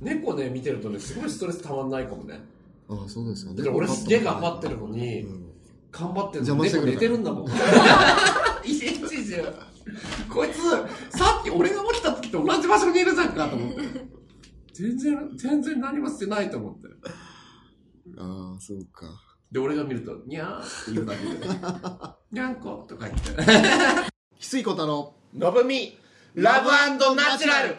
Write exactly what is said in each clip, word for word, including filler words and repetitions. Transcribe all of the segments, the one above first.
猫ね見てるとねすごいストレスたまんないかもね。 ああそうですよね。 俺すげえ頑張ってるのに、うん、頑張ってるのに猫寝てるんだもん。一日中こいつさっき俺が起きた時と同じ場所にいるじゃんかと思って全然全然何もしてないと思って。 ああそうか。 で俺が見るとニャーって言うだけでニャンコとか言って翡翠小太郎のぶみラブ&ナチュラル。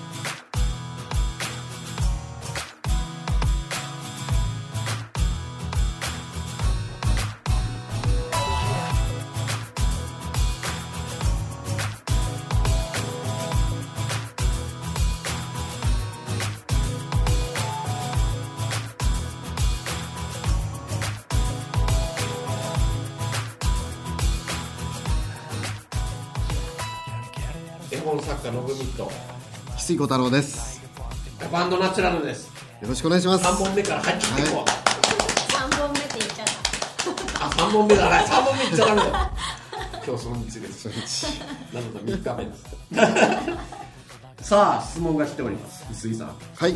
絵本作家のぶみと翡翠小太郎です。 バンドナチュラルです。 よろしくお願いします。 さんぼんめから入ってきてこう、はい、 さんぼんめって言っちゃったあ、さんぼんめだね。さんぼんめ言っちゃダメだよ今日初日です初日なのでみっかめですさあ質問が来ております。翡翠さん。 はい。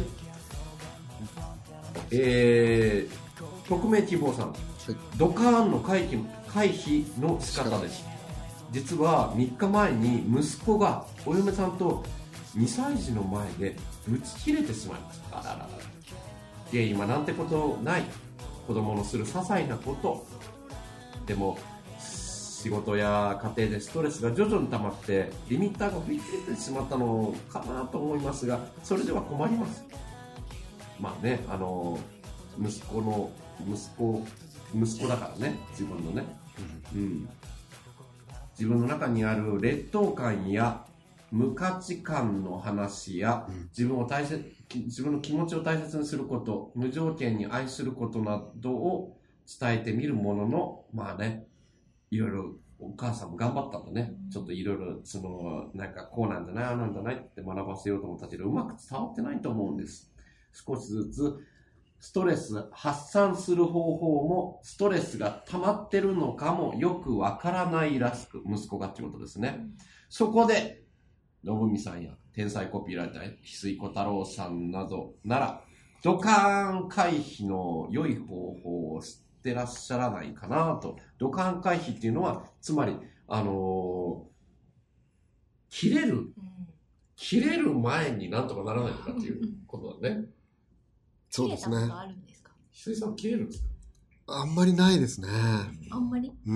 えー、匿名希望さん、はい、ドカーンの回避回避の仕方です。実はみっかまえに息子がお嫁さんとにさい児の前でブチ切れてしまいました。あららら。原因はなんてことない子供のする些細なことでも、仕事や家庭でストレスが徐々に溜まってリミッターが振り切れてしまったのかなと思いますが、それでは困ります。まあね、あの息子の息子息子だからね、自分のね、うん、自分の中にある劣等感や無価値観の話や、うん、自分を大切自分の気持ちを大切にすること、無条件に愛することなどを伝えてみるものの、まあね、いろいろお母さんも頑張ったんだね。ちょっといろいろそのなんかこうなんじゃない、ああなんじゃないって学ばせようと思ったけど、うまく伝わってないと思うんです。少しずつストレス発散する方法もストレスが溜まってるのかもよくわからないらしく、息子がってことですね。うん、そこでのぶみさんや天才コピーライター翡翠小太郎さんなどならドカーン回避の良い方法を知ってらっしゃらないかなと。ドカーン回避っていうのはつまりあのー、切れる、うん、切れる前になんとかならないのかっていうことだね。 そうですね。 切れたことあるんですか？ 翡翠さん切れるんですか？ あんまりないですね。 あんまり？ うん。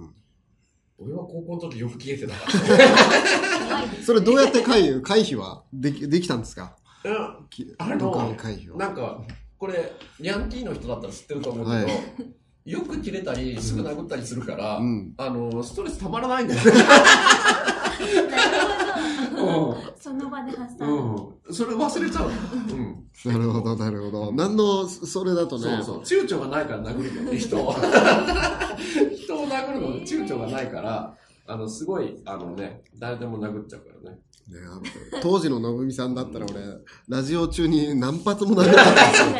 俺は高校の時よく切れてたから。 それどうやって回避、回避はでき、できたんですか？ うん。あの、 回避はなんか、これ、ヤンキーの人だったら知ってると思うけど、はい、よく切れたり、すぐ殴ったりするから、うん、あの、ストレスたまらないんだよ。 その場で発散、 うん、それ忘れちゃう、うん、 なるほどなるほど。何のそれだとね、 そうそう、躊躇がないから殴るよね、人を人を殴るのに躊躇がないから、あのすごいあのね、誰でも殴っちゃうからね。ね、 当時ののぶみさんだったら俺、うん、ラジオ中に何発も殴ったんですよ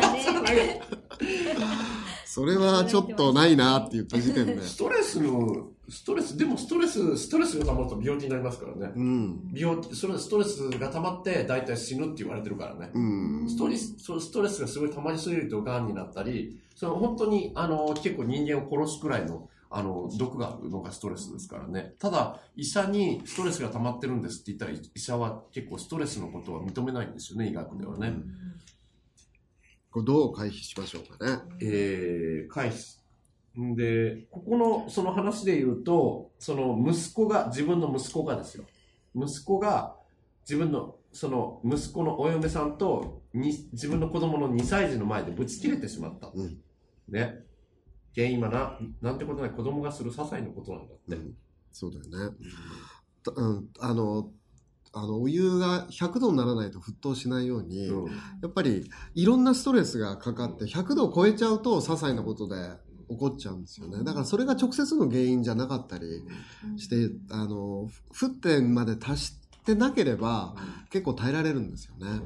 それはちょっとないなって言った時点で。 ストレスの、ストレス、でもストレス、ストレスが溜まると病気になりますからね。うん、病気、それストレスが溜まって大体死ぬって言われてるからね。うん、ストレス、ストレスがすごい溜まりすぎると癌になったり、その本当にあの結構人間を殺すくらいのあの毒があるのがストレスですからね。ただ医者にストレスが溜まってるんですって言ったら医者は結構ストレスのことは認めないんですよね、医学ではね。うん、 これどう回避しましょうかね。 えー、回避。んで、ここのその話で言うと、その息子が、自分の息子がですよ。息子が自分の、その息子のお嫁さんとに自分の子供のにさい児の前でぶち切れてしまった。うん、ね。原因はな、なんてことない子供がする些細なことなんだって。うん、 そうだよね。うん、あの、あのお湯がひゃくどにならないと沸騰しないように、うん、やっぱりいろんなストレスがかかってひゃくどを超えちゃうと些細なことで起こっちゃうんですよね。だからそれが直接の原因じゃなかったりして、あの沸点まで達してなければ結構耐えられるんですよね。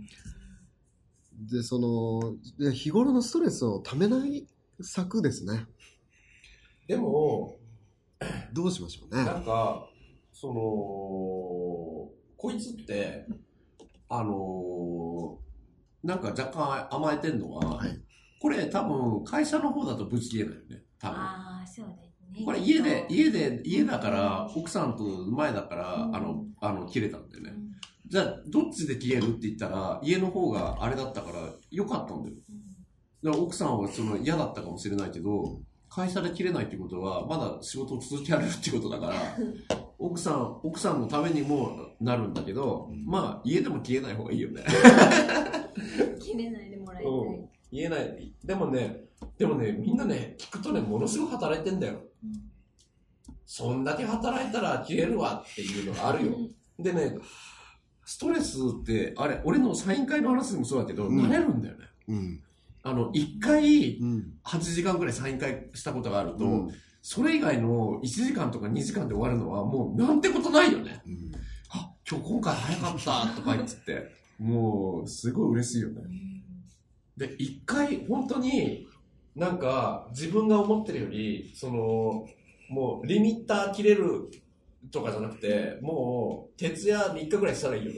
で、その日頃のストレスをためない策ですね。 でもどうしましょうね。 なんかそのこいつってあのなんか若干甘えてんのは、はい、これ多分会社の方だとぶち切れないよね。多分。ああ、そうですね。これ家で、家で、家だから、奥さんと前だから、うん、あの、あの、切れたんだよね。うん、じゃあ、どっちで切れるって言ったら、家の方があれだったから良かったんだよ。だから奥さんはその嫌だったかもしれないけど、会社で切れないってことは、まだ仕事を続けられるってことだから、奥さん、奥さんのためにもなるんだけど、うん、まあ、家でも切れない方がいいよね。 切れないでもらいたい。 うん、言えない。でもね、でもね、みんなね、聞くとね、ものすごく働いてんだよ。うん、そんだけ働いたら切れるわっていうのがあるよ。でね、ストレスって、あれ、俺のサイン会の話でもそうだけど、うん、慣れるんだよね。うんあの、一回、はちじかんくらいサイン会したことがあると、うん、それ以外のいちじかんとかにじかんで終わるのはもうなんてことないよね。うん、あ、今日今回早かったとか言って、もうすごい嬉しいよね。で、一回本当になんか自分が思ってるより、その、もうリミッター切れるとかじゃなくて、もう徹夜みっかくらいしたらいいよね。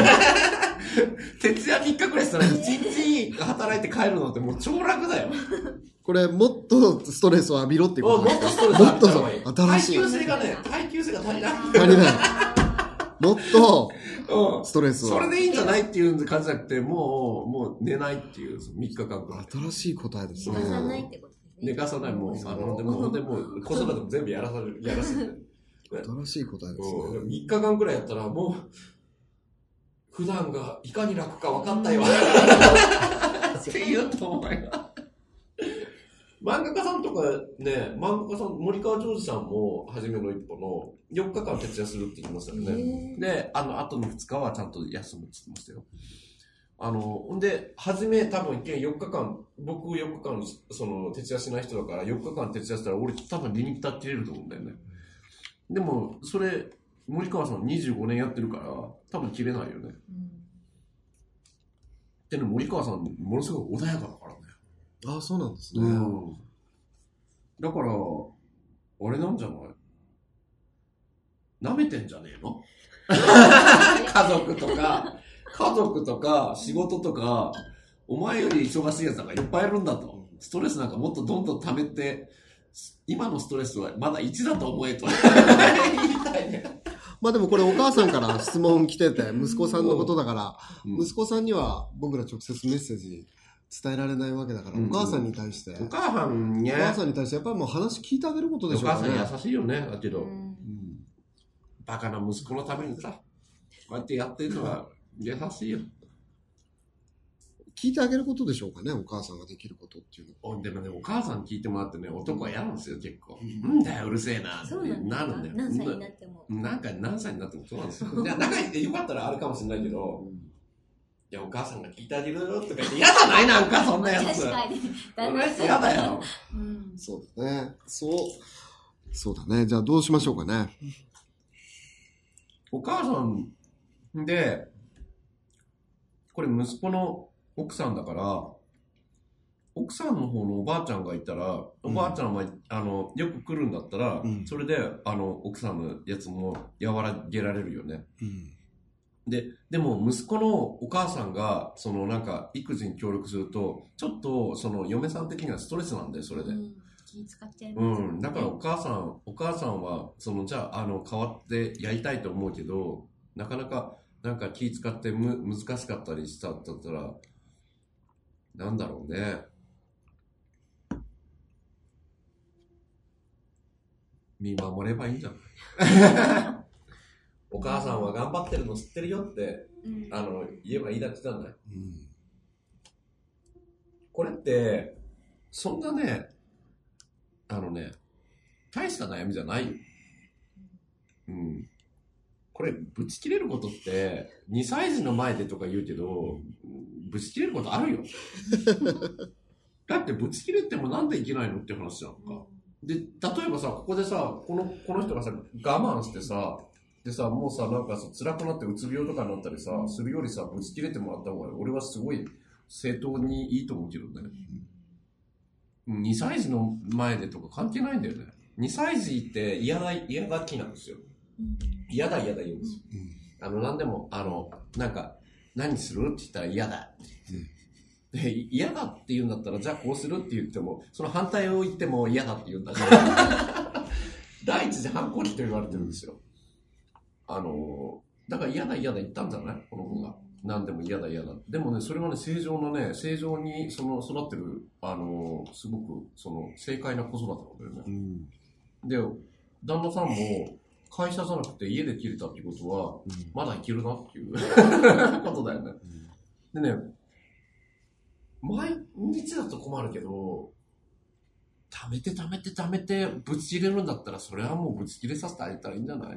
徹夜みっかくらいしたらいちにち働いて帰るのってもう超楽だよ。 これもっとストレスを浴びろっていうことですか？ もっとストレス浴びた方がいい。新しい。耐久性がね、耐久性が足りない。 足りない。もっとストレスを、 うん。それでいいんじゃないっていう感じじゃなくて、もう、もう寝ないっていうみっかかんくらい。 新しい答えですね。 寝かさないってことですね。 寝かさない、もう、あの、でも、でも、子育ても全部やらされる、やらせてる。 新しい答えですね。 みっかかんくらいやったら、もう、普段がいかに楽か分かったよ。って言うと思うよ。漫画家さんとかね、漫画家さん、森川ジョージさんも、初めの一歩のよっかかん徹夜するって言ってましたよね。で、あの、後のふつかはちゃんと休むって言ってましたよ。あの、ほんで、初め多分一見よっかかん、僕よっかかん、その、徹夜しない人だからよっかかん徹夜したら俺多分リミッター切れると思うんだよね。でも、それ、森川さんにじゅうごねんやってるから、多分切れないよね。うん、でね、森川さん、ものすごく穏やかだからね。 ああ、そうなんですね。 うん。だから、あれなんじゃない？舐めてんじゃねえの？家族とか、家族とか、仕事とか、お前より忙しいやつなんかいっぱいいるんだと。ストレスなんかもっとどんどん溜めて、今のストレスはまだいちだと思えと言いたいね。 まあでもこれお母さんから質問来てて、息子さんのことだから、うん、息子さんには僕ら直接メッセージ伝えられないわけだから、うん、お母さんに対して、 お母さんね、 お母さんに対してやっぱりもう話聞いてあげることでしょうかね。 お母さん優しいよね、だけど、うん、バカな息子のためにさ、こうやってやってるのは優しいよ。 聞いてあげることでしょうかね、お母さんができることっていうの。でもね、お母さん聞いてもらってね、男は嫌なんですよ、結構。なんだよ、うるせえなってなるんだよ。 何歳になっても。 なんか何歳になってもそうなんですよ。いや、仲いいってよかったらあるかもしれないけど、いや、お母さんが聞いてあげるよとか言って嫌じゃないなんか、そんなやつ。確かに。そんなやつ嫌だよ。 うん、そうだね。そう。そうだね。じゃあどうしましょうかね。 お母さんで、これ息子の奥さんだから、奥さんの方のおばあちゃんがいたら、おばあちゃんは、うん、あのよく来るんだったら、うん、それであの奥さんのやつも和らげられるよね。うん、で、でも息子のお母さんがそのなんか育児に協力すると、ちょっとその嫁さん的にはストレスなんだよ、それで。うん、 気使っちゃいますよね。 うん、だからお母さん、お母さんはそのじゃああの変わってやりたいと思うけど、なかなかなんか気使ってむ難しかったりしたったら。なんだろうね。見守ればいいんじゃないお母さんは頑張ってるの知ってるよって、うん、あの言えばいいだけじゃない、うん、これってそんなね、あのね、大した悩みじゃないよ。うん。これぶち切れることってにさい児の前でとか言うけど、ぶち切れることあるよ。だってぶち切れてもなんでいけないのって話じゃんか。で、例えばさ、ここでさ、このこの人がさ我慢してさ、でさ、もうさ、なんかさ辛くなってうつ病とかになったりさするよりさ、ぶち切れてもらった方が俺はすごい正当にいいと思うけどね。にさい児の前でとか関係ないんだよね。にさい児って嫌だ嫌がきなんですよ。嫌だ嫌だ言うんですよ。あの何でもあのなんか何するって言ったら嫌だってで嫌だって言うんだったらじゃあこうするって言ってもその反対を言っても嫌だって言うんだから第一次反抗期と言われてるんですよ。あのだから嫌だ嫌だ言ったんじゃないこの子が。何でも嫌だ嫌だ。でもね、それはね、正常なね、正常にその育ってる、あの、すごくその正解な子育てなんだよね。うん、で、旦那さんも会社じゃなくて家で切れたっていうことは、うん、まだいけるなっていうことだよね。うん、でね、毎日だと困るけど、貯めて貯めて貯めてぶち切れるんだったら、それはもうぶち切れさせてあげたらいいんじゃない？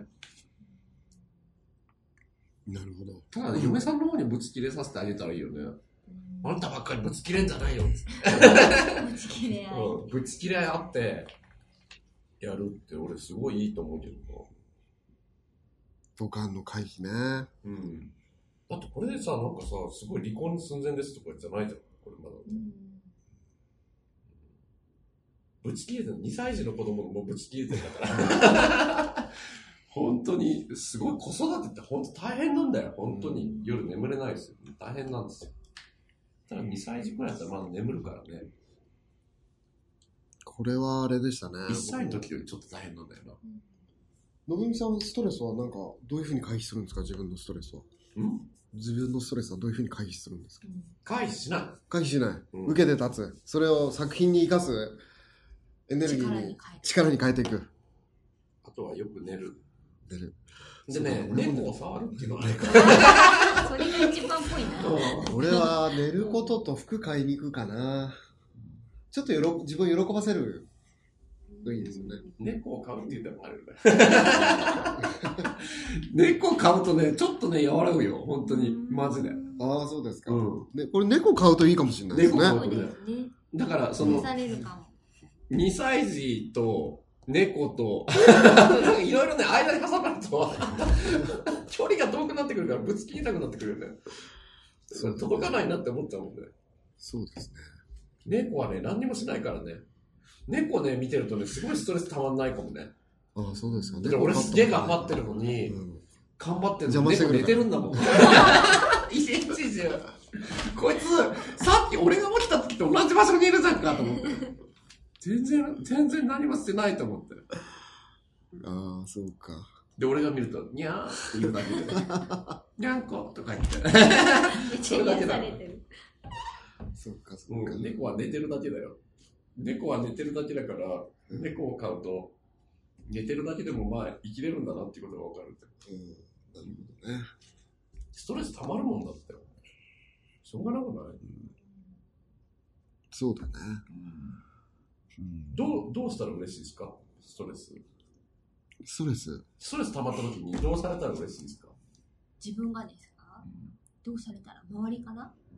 なるほど。 ただ、ね、嫁さんの方にぶち切れさせてあげたらいいよね。うん、あんたばっかりぶち切れんじゃないよ。 ぶち切れ合い。 うん、ぶち切れ合いあって、やるって俺すごいいいと思うけどな。 ドカンの回避ね。 うん。だってこれでさ、なんかさ、すごい離婚寸前ですとかじゃないじゃん。これまだ。うん、ぶち切れてる。にさい児の子供もぶち切れてるんだから。本当に、すごい子育てって本当大変なんだよ。本当に。夜眠れないですよ。大変なんですよ。ただにさい児くらいだったらまだ眠るからね。 これはあれでしたね。 いっさいの時よりちょっと大変なんだよな。 のぶみさん、ストレスはなんか、どういうふうに回避するんですか？自分のストレスは。ん自分のストレスはどういうふうに回避するんですか？ 回避しない。 回避しない。うん、受けて立つ。それを作品に生かすエネルギーに、力に変えていく。 あとはよく寝る。 寝る。 でね、猫を触るっていうのはあれか。 それが一番っぽいな。 俺は寝ることと服買いに行くかな。ちょっとよろ自分を喜ばせるのいいですよね。 猫を飼うっていうのもあるよね。猫飼うとね、ちょっとね、和らぐよ。本当に。マジで。 ああ、そうですか。うん、ね、これ猫飼うといいかもしれないですね。猫飼うとね。 だから、その、にさい児と、猫と、いろいろね、間に挟まると、距離が遠くなってくるから、ぶつ切りたくなってくるよね。それ届かないなって思っちゃうもんね。 そうですね。 猫はね、何にもしないからね。猫ね、見てるとね、すごいストレスたまんないかもね。 ああ、そうですかね。 だから俺すげえ頑張ってるのに、うん、頑張ってるのに猫寝てるんだもん。一日中。こいつ、さっき俺が起きた時と同じ場所にいるじゃんかと思って。全然、全然何もしてないと思って。 ああ、そうか。 で、俺が見ると、にゃーって言うだけで、にゃんことか言って。それだけだ。 そうか、そうか、 うん。猫は寝てるだけだよ。猫は寝てるだけだから、うん、猫を飼うと、寝てるだけでもまあ生きれるんだなっていうことがわかるって。うん、なるほどね。ストレス溜まるもんだって。しょうがなくない？うん、 そうだね。 うん、どう、どうしたら嬉しいですか？ストレス。 ストレスストレス溜まった時にどうされたら嬉しいですか？ 自分がですか？うん、どうされたら周りかな？うん、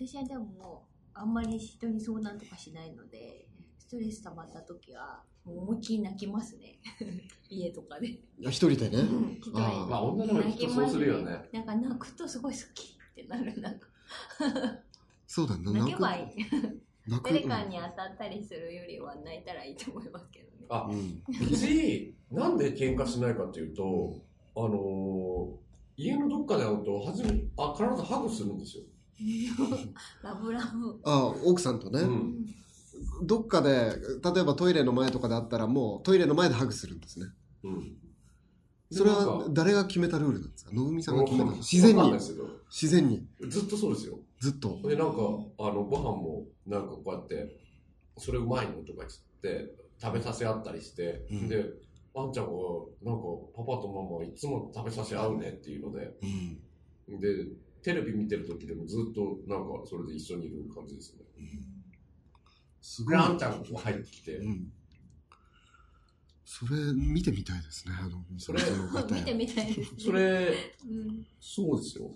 私はでもあんまり人に相談とかしないので、ストレス溜まった時はもう思いっきり泣きますね。家とかで。いや、一人でね。 うん、一人で。 まあ女の子きっとそうするよね。 なんか泣くとすごい好きってなる。なんかそうだね。 泣けばいい。誰かに当たったりするよりは泣いたらいいと思いますけどね。 あ、うん、うちなんで喧嘩しないかっていうと、あのー、家のどっかで会うと初めあ必ずハグするんですよ。 ラブラブ。 あ、奥さんとね、うん、どっかで例えばトイレの前とかであったらもうトイレの前でハグするんですね。うん。それは誰が決めたルールなんですか？のぶみさんが決めた。自然に。自然に。 ずっとそうですよ。 ずっと。 で、なんか、あの、ご飯も、なんかこうやって、それうまいのとか言って、食べさせ合ったりして、うん、で、あんちゃんが、なんか、パパとママいつも食べさせ合うねっていうので、うん、で、テレビ見てる時でもずっと、なんか、それで一緒にいる感じですね。うん、すごい。あんちゃんがこう入ってきて、うん、 それ見てみたいですね。あのそれ見てみたいですね。 それ、うん、そうですよ。うん、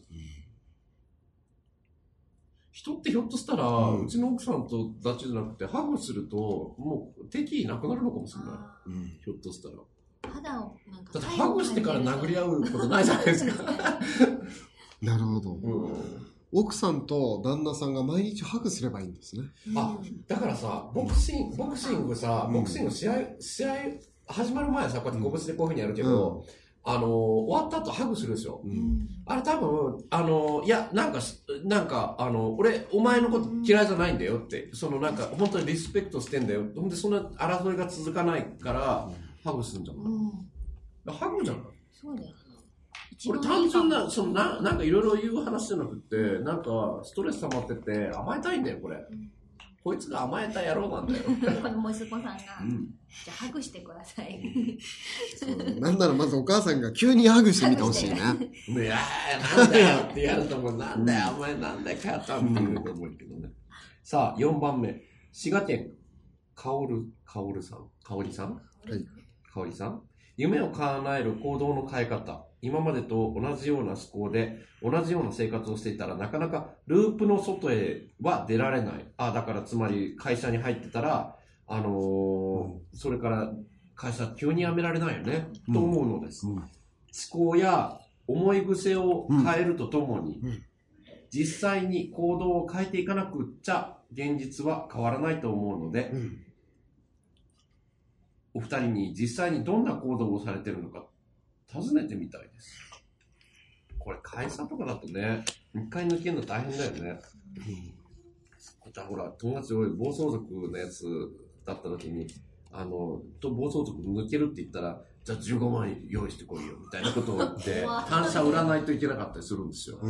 人ってひょっとしたら、うん、うちの奥さんとだけじゃなくてハグするともう敵意なくなるのかもしれない。うん、ひょっとしたら。 肌をなんかだってハグしてから殴り合うことないじゃないですか。 なるほど。うん、奥さんと旦那さんが毎日ハグすればいいんですね。 あ、だからさ、ボクシング、ボクシングさ、ボクシング試合試合始まる前はさ、こうやって拳でこういう風にやるけど、うん、 あのー、終わった後ハグするんですよ。 うん、 あれ多分、あのー、いや、なんか、なんか、あのー、俺、お前のこと嫌いじゃないんだよって、そのなんか、本当にリスペクトしてんだよ。ほんで、そんな争いが続かないから、ハグするんじゃない、うん、ハグじゃないそうだよね。 俺単純な、そのな、なんかいろいろ言う話じゃなくて、なんか、ストレス溜まってて、甘えたいんだよ、これ。うん、こいつが甘えた野郎なんだよ。 この息子さんが、うん、じゃあハグしてください。 そうなんならまずお母さんが急にハグしてみてほしいね。 いやー、なんだよってやると思う。なんだよ、お前なんだよ、母ちゃんって言うと思うけどね。さあ、よんばんめ。滋賀県、かおる、かおるさん、かおりさんはい。かおりさん。夢を叶える行動の変え方。今までと同じような思考で、同じような生活をしていたら、なかなかループの外へは出られない。あ、だからつまり会社に入ってたら、あのーうん、それから会社急に辞められないよね、うん、と思うのです、うん。思考や思い癖を変えるとともに、うん、実際に行動を変えていかなくっちゃ、現実は変わらないと思うので、うんお二人に実際にどんな行動をされているのか尋ねてみたいです。これ会社とかだとね、一回抜けるの大変だよね。うん、だほら友達俺暴走族のやつだった時に、あのと暴走族抜けるって言ったら、じゃあじゅうごまん用意してこいよみたいなことを言って単車売らないといけなかったりするんですよ。うん、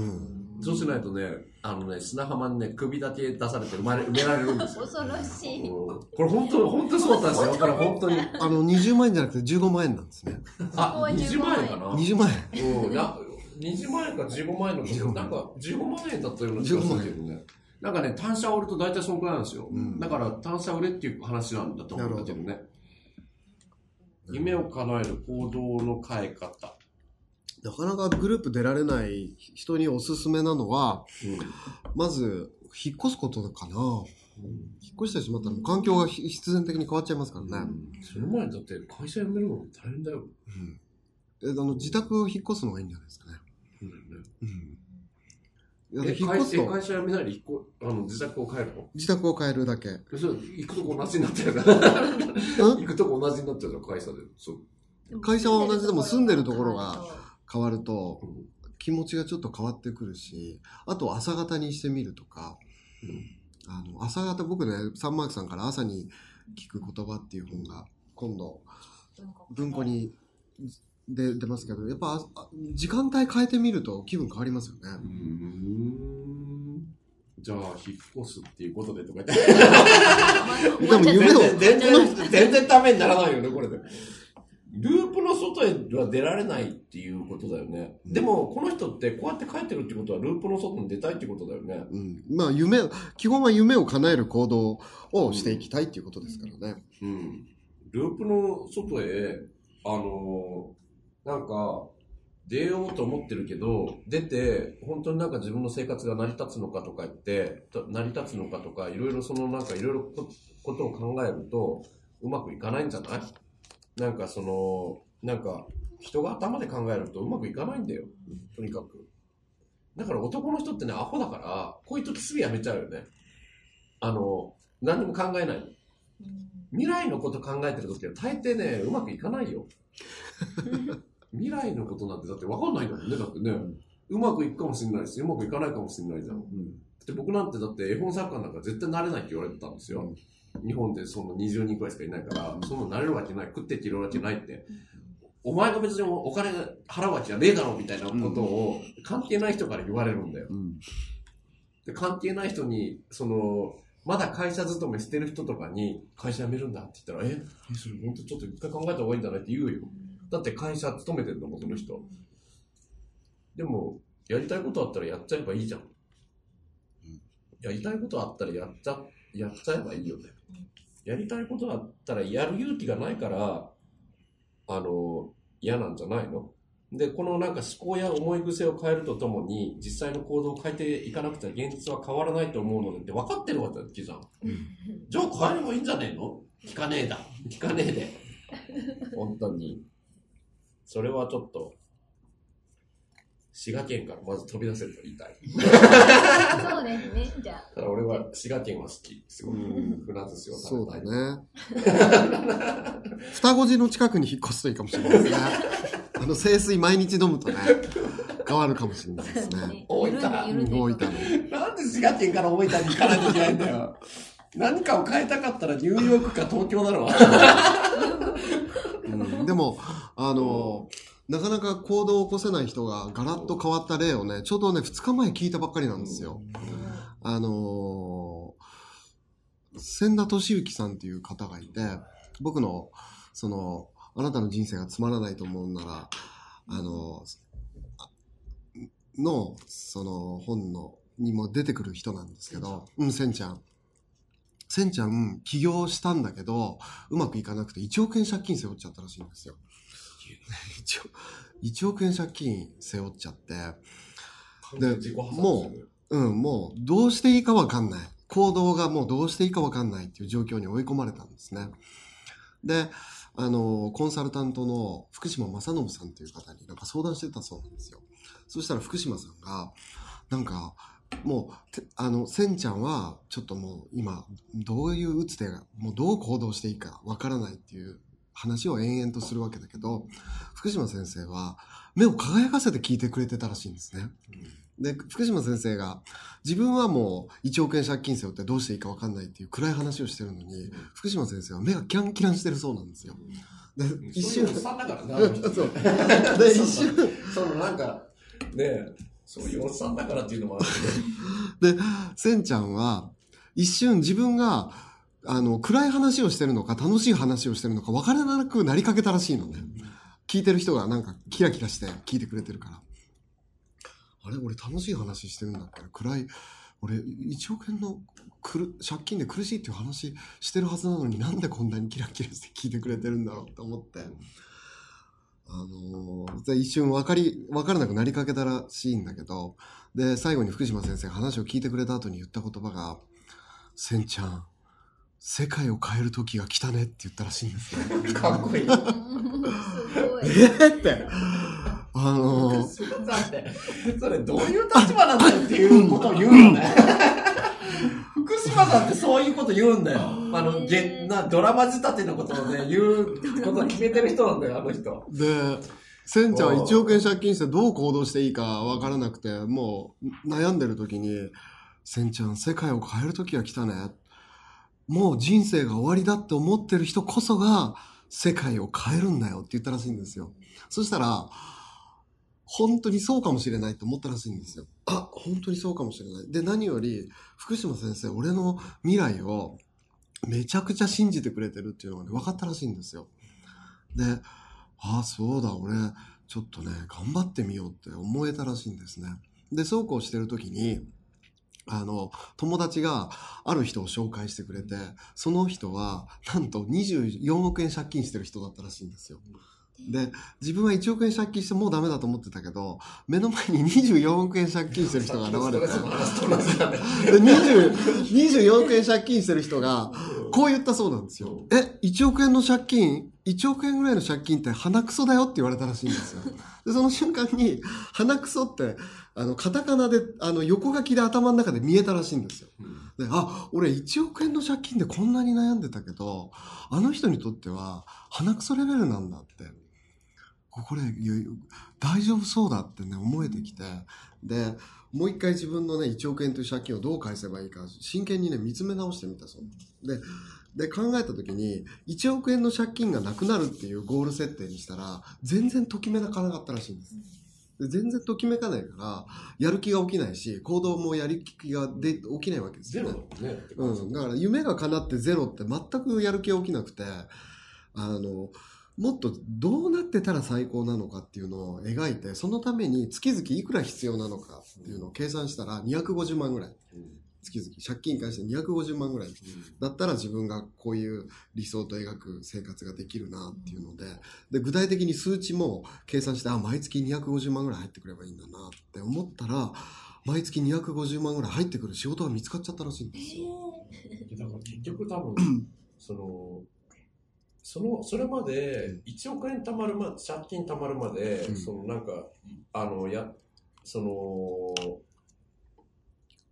そうしないとね、あのね砂浜にね首だけ出されて埋められるんですよ。 恐ろしい。 うん、これ本当本当そうだったんですよ。だから本当にあのにじゅうまんえんじゃなくてじゅうごまんえんなんですね。 あ、にじゅうまんえんかな。 にじゅうまんえん。 うん、なにじゅうまんえんかじゅうごまんえんのことなんかじゅうごまんえんだったような気がするけどね。なんかね単車を売ると大体そのくらいなんですよ。うん、だから単車売れっていう話なんだと思うんだけどね。夢を叶える行動の変え方。 なかなかグループ出られない人におすすめなのは、うん、まず引っ越すことかな、うん、引っ越してしまったら環境が必然的に変わっちゃいますからね、 うん、その前にだって会社辞めるの大変だよ、 うん、えあの自宅を引っ越すのがいいんじゃないですかね。 そうだよね、 うんえ引っ越すと会社辞めないで引っ越あの自宅を変えるの？ 自宅を変えるだけ。 それ行くとこ同じになっちゃうから行くとこ同じになっちゃうじゃん会社で。そう会社は同じでも住んでるところが変わると気持ちがちょっと変わってくるし、あと朝方にしてみるとか、うん、あの朝方僕ねサンマークさんから朝に聞く言葉っていう本が今度文庫にで出ますけど、やっぱ時間帯変えてみると気分変わりますよね。うーんじゃあ引っ越すっていうことでとか言ってでも夢を全然全然ためにならないよねこれで。ループの外へは出られないっていうことだよね。でもこの人ってこうやって書いてるってことはループの外に出たいってことだよね。 うん、まあ夢基本は夢を叶える行動をしていきたいっていうことですからね。 うん、うん、ループの外へあのーなんか出ようと思ってるけど出て本当になんか自分の生活が成り立つのかとか言って成り立つのかとかいろいろそのなんかいろいろことを考えるとうまくいかないんじゃない？なんかそのなんか人が頭で考えるとうまくいかないんだよとにかく。だから男の人ってねアホだからこういう時すぐやめちゃうよね。あの何にも考えない。未来のこと考えてる時は大抵ねうまくいかないよ。未来のことなんてだって分かんないんだもんね。だってね、うまくいくかもしれないし、うまくいかないかもしれないじゃん。うん、で僕なんてだって絵本作家なんか絶対なれないって言われてたんですよ。うん、日本でそのにじゅうにんくらいしかいないから、うん、そんななれるわけない、食っていけるわけないって。お前が別にお金払うわけじゃねえだろみたいなことを関係ない人から言われるんだよ。うん、で関係ない人に、その、まだ会社勤めしてる人とかに会社辞めるんだって言ったら、え、えそれ本当ちょっと一回考えた方がいいんじゃないって言うよ。だって会社勤めてるの元の人。でもやりたいことあったらやっちゃえばいいじゃん。やりたいことあったらやっちゃやっちゃえばいいよね。やりたいことあったらやる勇気がないからあの嫌なんじゃないの。でこのなんか思考や思い癖を変えるとともに実際の行動を変えていかなくては現実は変わらないと思うのでって分かってるわけじゃん。じゃあ変えればいいんじゃねえの？聞かねえだ聞かねえで本当に。それはちょっと滋賀県からまず飛び出せると言いたい。 そうですね。じゃあ。 ただ俺は滋賀県は好き。すごく船寿司を食べたい。 そうだね。双子寺の近くに引っ越すといいかもしれないですね。 あの清水毎日飲むとね変わるかもしれないですね。 大分大分のなんで滋賀県から大分に行かないといけないんだよ。何かを変えたかったらニューヨークか東京だろう、 うん、でもあのなかなか行動を起こせない人がガラッと変わった例をねちょうどねふつかまえ聞いたばっかりなんですよ。あの千田敏之さんっていう方がいて、僕のそのあなたの人生がつまらないと思うならあののその本のにも出てくる人なんですけど、うん、せんちゃんせんちゃん起業したんだけどうまくいかなくていちおくえん借金背負っちゃったらしいんですよ。いちおくえん借金背負っちゃってでもう、うん、もうどうしていいか分かんない、行動がもうどうしていいか分かんないっていう状況に追い込まれたんですね。であのコンサルタントの福島正信さんという方になんか相談してたそうなんですよ。そしたら福島さんがなんかもうあのせんちゃんはちょっともう今どういう打つ手がもうどう行動していいかわからないっていう話を延々とするわけだけど、福島先生は目を輝かせて聞いてくれてたらしいんですね。で福島先生が自分はもういちおくえん借金背負ってどうしていいかわかんないっていう暗い話をしてるのに、福島先生は目がキランキランしてるそうなんですよ。で一瞬そういうおっさんだからなそうで一瞬そのなんかねえそういうおっさんだからっていうのもあるで、せんちゃんは一瞬自分があの暗い話をしてるのか楽しい話をしてるのか分からなくなりかけたらしいのね。聞いてる人がなんかキラキラして聞いてくれてるから、あれ俺楽しい話してるんだっけ、暗い俺いちおくえんのくる借金で苦しいっていう話してるはずなのになんでこんなにキラキラして聞いてくれてるんだろうって思って、あのー、一瞬分かり分からなくなりかけたらしいんだけど、で最後に福島先生が話を聞いてくれた後に言った言葉が「せんちゃん世界を変える時が来たね」って言ったらしいんですね。 かっこいいすごい。 えってあのー、 だってそれどういう立場なんだよっていうことを言うよね福島さんってそういうこと言うんだよ。あのげなドラマ仕立てのことをね言うことを決めてる人なんだよあの人でせんちゃんはいちおくえん借金してどう行動していいか分からなくてもう悩んでる時に「せんちゃん世界を変える時が来たね、もう人生が終わりだって思ってる人こそが世界を変えるんだよ」って言ったらしいんですよ。そしたら本当にそうかもしれないと思ったらしいんですよ。あ、本当にそうかもしれない。で何より福島先生俺の未来をめちゃくちゃ信じてくれてるっていうのがね分かったらしいんですよ。でああそうだ俺ちょっとね頑張ってみようって思えたらしいんですね。でそうこうしてる時にあの友達がある人を紹介してくれて、その人はなんとにじゅうよんおくえん借金してる人だったらしいんですよ。で自分はいちおくえん借金してもうダメだと思ってたけど目の前ににじゅうよんおくえん借金してる人が現れてで 20, にじゅうよんおくえん借金してる人がこう言ったそうなんですよ。えいちおくえんの借金いちおくえんぐらいの借金って鼻くそだよって言われたらしいんですよ。でその瞬間に鼻くそってあのカタカナであの横書きで頭の中で見えたらしいんですよ。であ俺いちおくえんの借金でこんなに悩んでたけどあの人にとっては鼻くそレベルなんだってこれ大丈夫そうだってね思えてきて、でもう一回自分のねいちおくえんという借金をどう返せばいいか真剣にね見つめ直してみたそうでで考えた時にいちおくえんの借金がなくなるっていうゴール設定にしたら全然ときめかなかったらしいんです。で全然ときめかないからやる気が起きないし行動もやる気がで起きないわけですよね。 ゼロだね、 うん、だから夢が叶ってゼロって全くやる気が起きなくて、あのもっとどうなってたら最高なのかっていうのを描いて、そのために月々いくら必要なのかっていうのを計算したらにひゃくごじゅうまんぐらい、月々借金返してにひゃくごじゅうまんぐらいだったら自分がこういう理想と描く生活ができるなっていうので、で具体的に数値も計算して、あ毎月にひゃくごじゅうまんぐらい入ってくればいいんだなって思ったら、毎月にひゃくごじゅうまんぐらい入ってくる仕事が見つかっちゃったらしいんですよ。 だから結局多分そのそのそれまでいちおくえん貯まるま借金貯まるまで、うん、そのなんかあのやその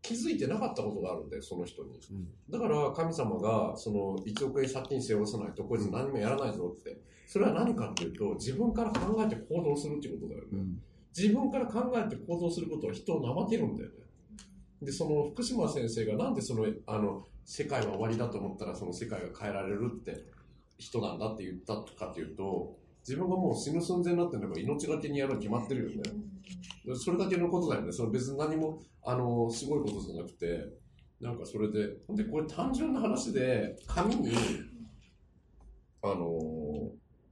気づいてなかったことがあるんだよ、その人に。だから神様がそのいちおくえん借金背負わさないとこいつ何もやらないぞって。それは何かっていうと、自分から考えて行動するっていうことだよね。うん、自分から考えて行動することは人を怠けるんだよね。で、その福島先生がなんでその、あの、世界は終わりだと思ったらその世界が変えられるって人なんだって言ったかというと、自分がもう死ぬ寸前になってるんだから命がけにやるに決まってるよね。それだけのことだよね。それ別に何も、あの、すごいことじゃなくて、なんかそれで、で、これ単純な話で、紙に、あの、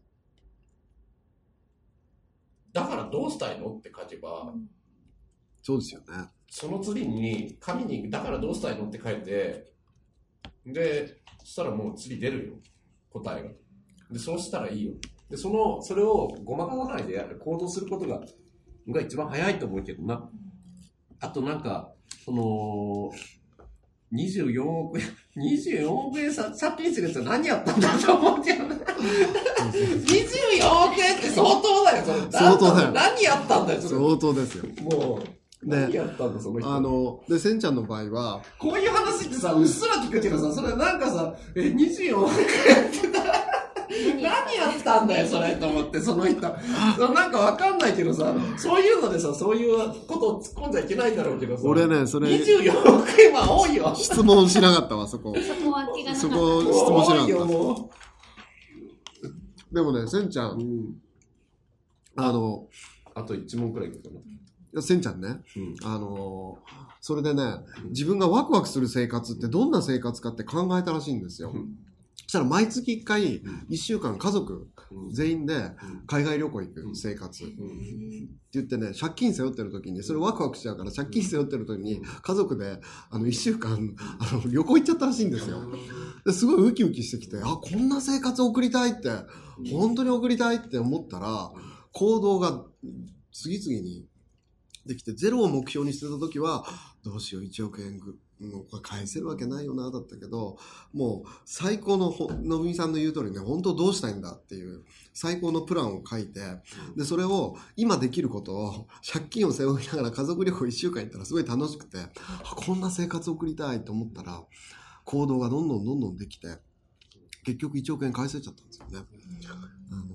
だからどうしたいのって書けば、 そうですよね。 その次に、紙にだからどうしたいのって書いて、で、そしたらもう次出るよ。答えが。で、そうしたらいいよ。で、その、それをごまかさないでやる、行動することが、が一番早いと思うけどな。あとなんか、その、にじゅうよんおくえん、にじゅうよんおくえん借金するやつは何やったんだと思うけどね。にじゅうよんおくえんって相当だよ、それ。 相当だよ。 何やったんだよ、それ。 相当ですよ。 もう。何やったんだ、その人。 あの、で、せんちゃんの場合は、 こういう話ってさ、うっすら聞くけどさ、それなんかさ、え、にじゅうよんおくえんって何やったんだよ、それと思って、その人。なんかわかんないけどさ、そういうのでさ、そういうことを突っ込んじゃいけないんだろうけどさ。 俺ね、それ。 にじゅうよんおくえんは多いよ。 質問しなかったわ、そこ。 そこは気がなかった。 そこ質問しなかった。 多いよ、もう。でもね、せんちゃん、うん、あの、 あといち問くらいいくかな。 せんちゃんね、うん、あのー、それでね、自分がワクワクする生活ってどんな生活かって考えたらしいんですよ。うん、そしたら毎月いっかい、いっしゅうかん家族全員で海外旅行行く生活って言ってね、借金背負ってる時に、それワクワクしちゃうから借金背負ってる時に家族であのいっしゅうかんあの旅行行っちゃったらしいんですよ。ですごいウキウキしてきて、あ、こんな生活を送りたいって、本当に送りたいって思ったら、行動が次々にできて、ゼロを目標にしてた時は、どうしよういちおくえんぐ、もうこれ返せるわけないよな、だったけど、もう最高の、のぶみさんの言う通りね、本当どうしたいんだっていう最高のプランを書いて、で、それを今できることを、借金を背負いながら家族旅行いっしゅうかん行ったらすごい楽しくて、あ、こんな生活を送りたいと思ったら、行動がどんどんどんどんできて、結局いちおくえん返せちゃったんですよね。あの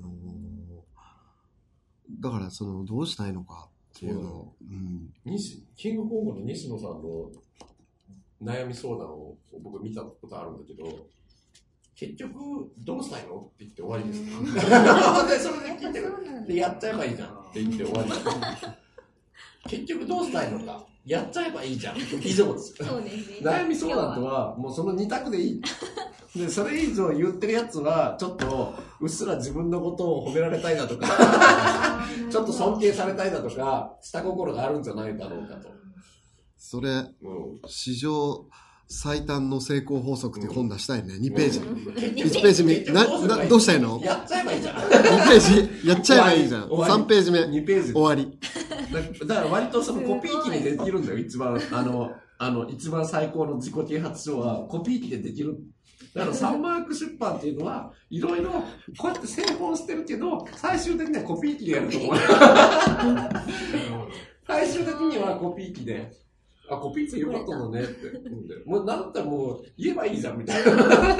ー、だからその、どうしたいのか、っていうのを、うん、 西キングコングの西野さんの悩み相談を僕見たことあるんだけど、結局どうしたいのって言って終わりです。でそれで聞いてる。でやっちゃえばいいじゃんって言って終わりです。結局どうしたいのかやっちゃえばいいじゃん以上です。 そうですね。 悩み相談とはもうそのに択でいい。でそれ以上言ってるやつはちょっとうっすら自分のことを褒められたいだとかちょっと尊敬されたいだとか下心があるんじゃないだろうかと。 それ、うん、史上最短の成功法則って本出したいね。にページ、うん、いちページ目ななどうしたいの？ やっちゃえばいいじゃん。にページやっちゃえばいいじゃん。さんページ目にページ終わり。 だから割とそのコピー機でできるんだよ。一番あのあの一番最高の自己啓発書はコピー機でできる。だからサンマーク出版っていうのはいろいろこうやって製本してるけど最終的にはコピー機でやると思う。最終的にはコピー機で、あ、コピー機よかったのねって。もうなんだったらもう言えばいいじゃんみたいな。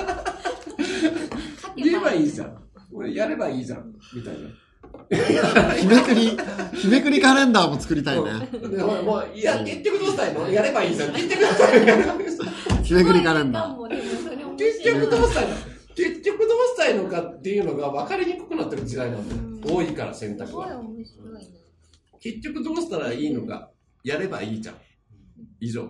言えばいいじゃん。俺やればいいじゃんみたいな。 日めくり、日めくりカレンダーも作りたいね。 でももういや結局どうしたいの？やればいいじゃん。言ってください。 日めくりカレンダー。 結局どうしたいの？結局どうしたいのかっていうのが分かりにくくなってる時代なんだよ。多いから選択が。結局どうしたらいいのかやればいいじゃん。以上。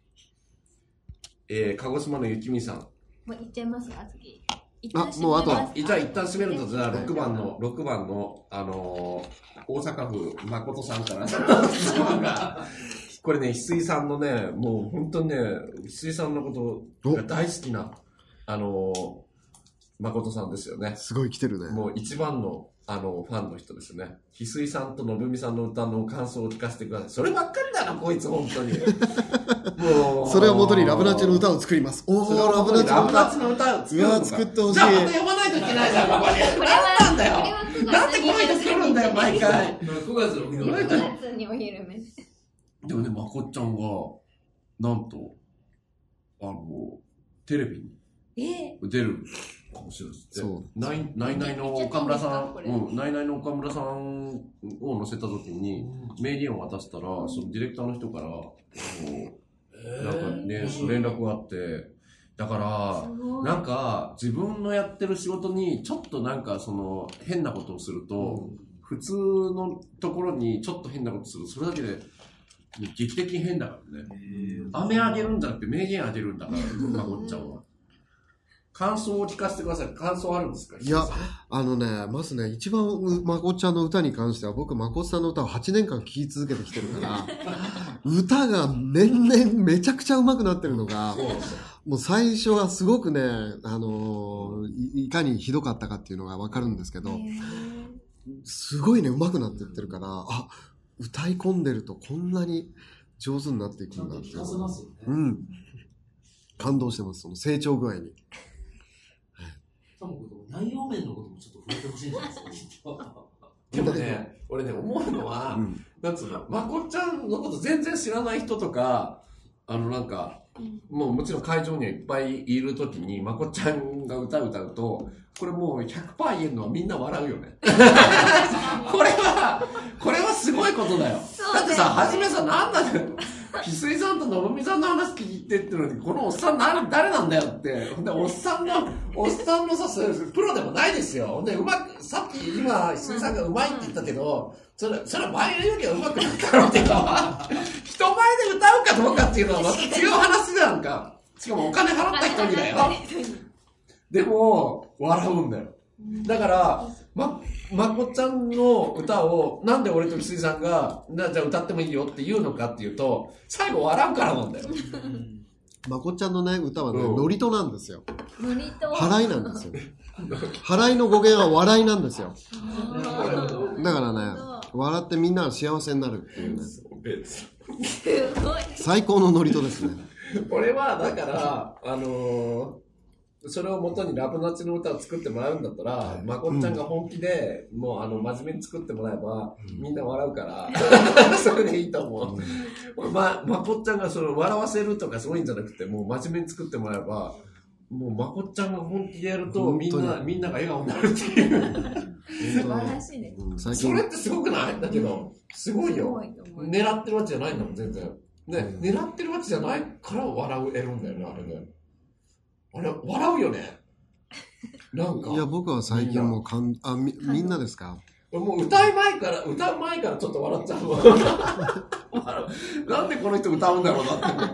えー、鹿児島のゆきみさん。 もう行っちゃいますか次。 あ、もうあとは。 じゃあ一旦閉めると、じゃあろくばんの、ろくばんの、あのー、大阪府誠さんから質問が、これね、翡翠さんのね、もう本当にね、翡翠さんのことが大好きな、あのー、誠さんですよね。 すごい来てるね。 もう一番の、あの、ファンの人ですね。翡翠さんとのぶみさんの歌の感想を聞かせてください。そればっかりだな、こいつ、本当に。 もう。それを元にラブナチの歌を作ります。 おー、ラブナチの歌。ラブナチの歌を作るのか。 作ってほしい。 じゃあ、また読まないといけないじゃん、ここに。何なんだよ。なんでこの人来るんだよ、毎回。くがつのお昼目。 くがつにお昼目。 でもね、まこっちゃんが、 なんとあのテレビに出るかもしれないですね。ナイナイナイの岡村さん、うん、ナイナイの岡村さんを載せた時に名義を渡したら、そのディレクターの人からこうなんかね連絡があって、だからなんか自分のやってる仕事にちょっとなんかその変なことをすると、普通のところにちょっと変なことする、それだけで劇的に変だからね。飴あげるんじゃなくて名言あげるんだから、まこっちゃんは。感想を聞かせてください。感想あるんですか？ いや、あのね、まずね、一番まこっちゃんの歌に関しては、僕、まこっさんの歌をはちねんかん聴き続けてきてるから、歌が年々めちゃくちゃ上手くなってるのが、もう最初はすごくね、あのい、いかにひどかったかっていうのがわかるんですけど、すごいね、上手くなっていってるから、あ、歌い込んでるとこんなに上手になっていくんだっていう。うん。感動してます、その成長具合に。 内容面のこともちょっと触れてほしいんじゃないですか。 でもね、俺ね、思うのは、うん、なんつうの、まこっちゃんのこと全然知らない人とか、あのなんか、もうもちろん会場にはいっぱいいるときに、まこっちゃんが歌う歌うと、これもう ひゃくパーセント 言えるのはみんな笑うよね。これは、これはすごいことだよ。だってさ、はじめさ、なんだよ。翡翠さんとのぶみさんの話聞いてってのに、このおっさんな誰なんだよって。ほんで、おっさんの、おっさんのさ、プロでもないですよ。ほんで、うまく、さっき今、翡翠さんがうまいって言ったけど、それ、それは前よりはうまくなったろっていうか、人前で歌うかどうかっていうのはまた違う話じゃんか。しかもお金払った人にだよ。でも、笑うんだよ。だから、ま、まこっちゃんの歌を、なんで俺と翡翠さんが、な、じゃあ歌ってもいいよって言うのかっていうと、最後笑うからなんだよ。 まこっちゃんのね、歌はね、うん、ノリとなんですよ。 ノリと払いなんですよ。払いの語源は笑いなんですよ。だからね、笑ってみんなが幸せになるっていうね。 すごい。 最高のノリとですね。 俺は、だから、あのー、それを元にラブナチの歌を作ってもらうんだったら、はい、まこっちゃんが本気で、うん、もうあの、真面目に作ってもらえば、うん、みんな笑うから、それでいいと思う。うん、ま、まこっちゃんがその、笑わせるとかそういうんじゃなくて、もう真面目に作ってもらえば、もうまこっちゃんが本気でやると、みんな、みんなが笑顔になるっていう。 素晴らしいね。 それってすごくないだけど、すごいよ。狙ってるわけじゃないんだもん、全然。ね、狙ってるわけじゃないから笑えるんだよね、あれね。あれ、笑うよね。なんか。 いや、僕は最近もうかん、あ、み、みんなですか？ もう歌い前から、歌う前からちょっと笑っちゃうわ。なんでこの人歌うんだろうなって思って。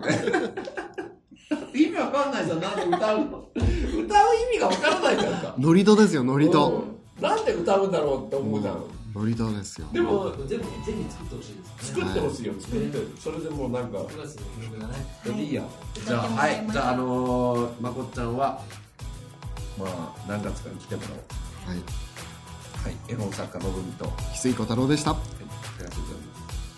意味わかんないじゃん、なんで歌うの。歌う意味がわからないじゃんか。 ノリとですよ、ノリと。 なんで歌うんだろうって思うじゃん。 ノリとですよ。 でも、 ぜひ、ぜひ作ってほしいですね。作ってほしいよ、作って。それでもうなんか。いいや。じゃあ、はい。じゃあ、あのー、まこっちゃんは、まあ、何月かに来てもらおう。はい。はい。絵本作家のぶみと。 翡翠小太郎でした。はい。 ありがとうございます。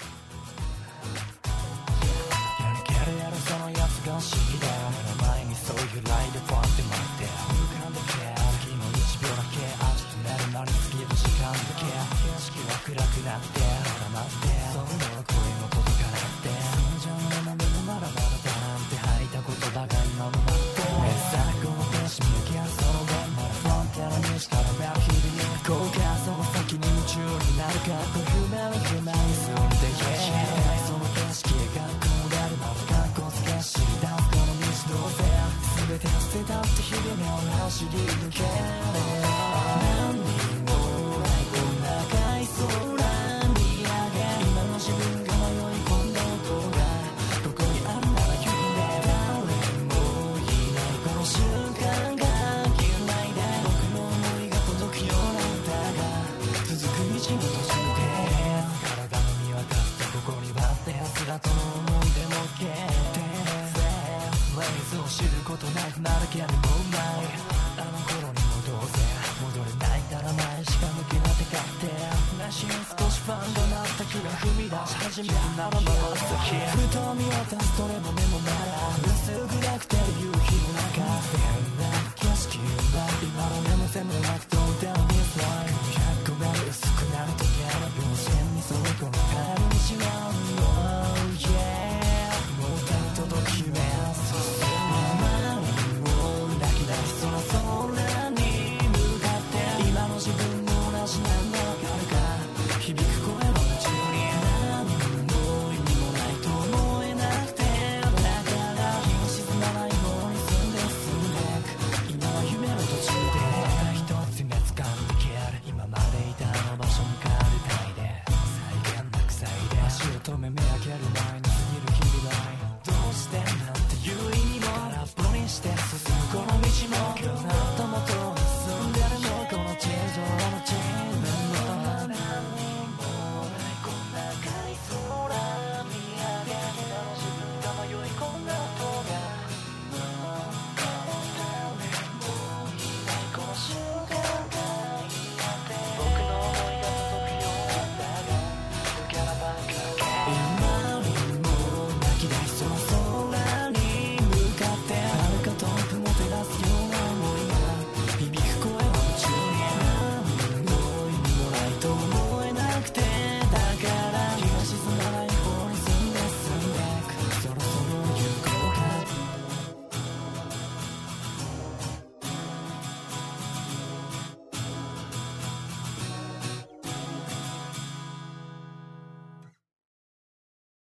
暗くなって絡まってその声も届かなくてその邪魔なでもまだまだだなんて吐いた言葉が今も待って最後の手しみ消そのままフロンテラにしたら目を日々に後悔その先に夢中になるかと夢の夢に住んで知らないその景色がこうなるまま観光つけ知り出すこの道どうせ全て捨てたって日々を走り抜け何にもないこんな海空見上げ今の自分が迷い込んだ音がここにあるなら夢誰もいないこの瞬間が嫌いで僕の思いが届くような歌が続く道を閉じて体の見渡すとここにはってやつらとの思い出も消えてフレーズを知ることなくなるけれどもないあの頃に戻せ戻れないなら前しか向けな手がって内心少しファンとなった気が踏み出し始めるならまばたきふと見渡すどれも目もない